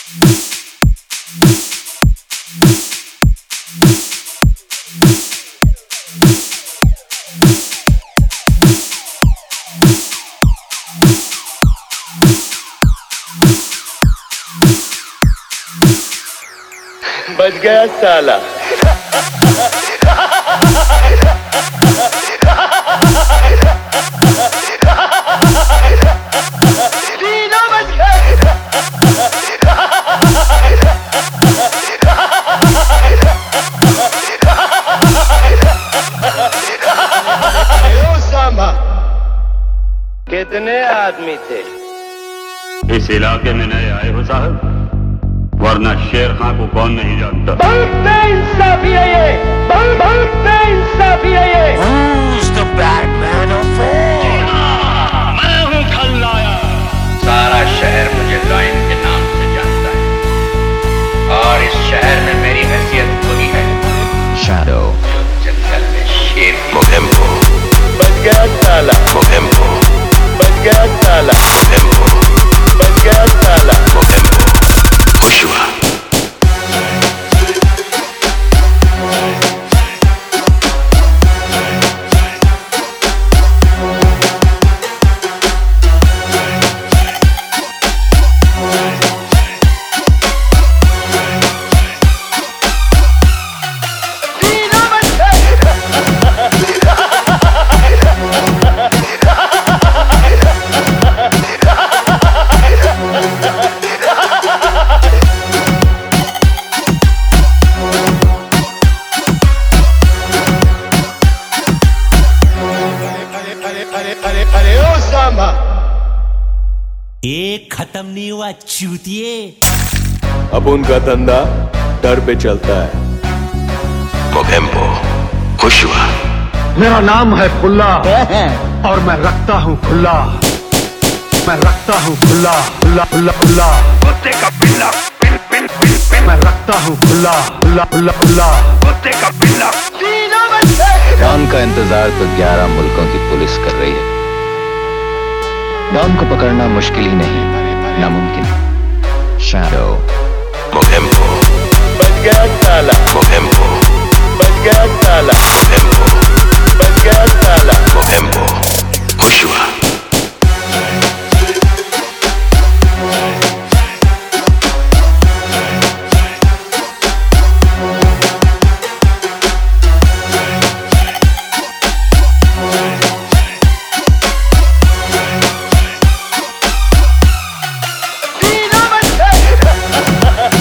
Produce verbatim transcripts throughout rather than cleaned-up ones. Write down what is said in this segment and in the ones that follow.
बच गया साला। तीनों बच गए। कितने आदमी थे? इस इलाके में नए आए हो साहब, वरना शेर खां को कौन नहीं जानता। बहुत बेइंसाफी है ये, बहुत बहुत बेइंसाफी है ये। Who's the bad man of all? मैं हूँ खलनायक। सारा शहर मुझे लॉयन के नाम से जानता है और इस शहर में मेरी हैसियत बुरी है। Shadow. जो जंगल में शेर की Mokempo. बच गया साला। Mokempo. बच गया साला। Mokempo. बच गया साला। Mokempo. Joshua. तीनों बच गए। अरे अरे अरे अरे ओ सांबा, एक खत्म नहीं हुआ चूतिए। अब उनका धंधा डर पे चलता है। Mokempo. Joshua. मेरा नाम है खुल्ला और मैं रखता हूँ खुल्ला, मैं रखता हूँ खुल्ला खुल्ला खुल्ला खुल्ला। कुत्ते का पिल्ला. पिल पिल पिल पिल. मैं रखता हूँ खुल्ला खुल्ला खुल्ला खुल्ला। कुत्ते का पिल्ला. तीनों बच गए। डॉन का इंतजार तो ग्यारह मुल्कों की पुलिस कर रही है। डॉन को पकड़ना मुश्किल ही नहीं, नामुमकिन। शैडो। Mokempo. बच गया साला। Mokempo. बच गया साला। Mokempo. बच गया साला। Mokempo. Joshua. तीनों बच गए।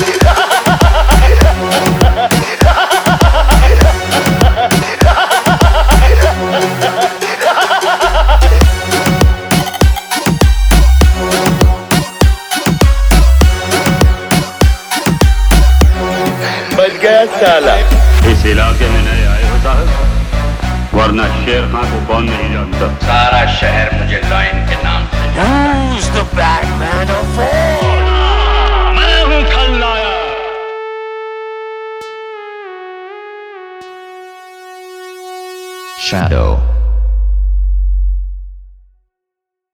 बच गया साला। इस इलाके में नए आए हो साहब, वरना शेर खां को कौन नहीं जानता। सारा शहर मुझे लॉयन के नाम से Who's the bad man of all? मैं हूँ खलनायक। Shadow.